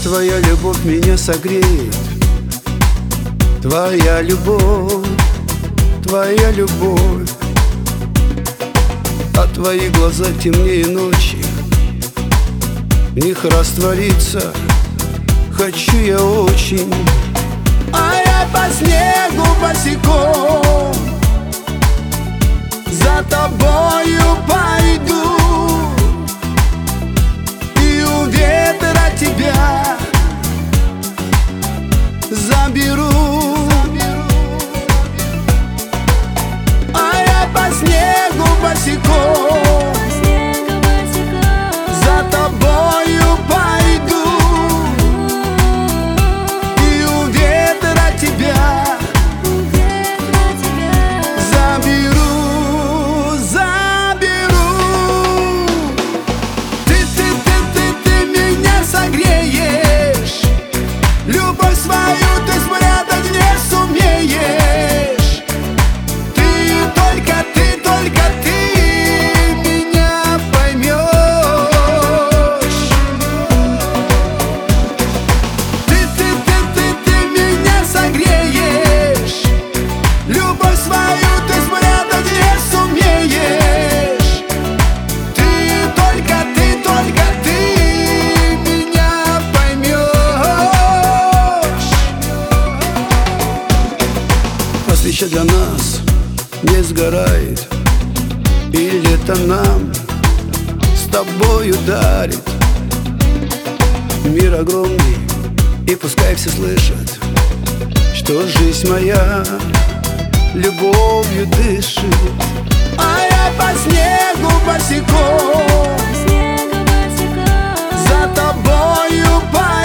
твоя любовь меня согреет. Твоя любовь, твоя любовь. А твои глаза темнее ночи, в них раствориться хочу я очень. А я по снегу босиком за тобою пойду, и у ветра тебя заберу. А я по снегу босиком за тобою пойду, и у ветра тебя заберу. Ты меня согреешь, любовь свою ты спрятать не сумеешь. Только ты меня поймешь. Ты меня согреешь, любовь свою ты спрятать не сумеешь. Только ты меня поймешь. А свеча для нас не сгорает, и лето нам с тобою дарит. Мир огромный, и пускай все слышат, что жизнь моя любовью дышит. А я по снегу босиком за тобою пойду.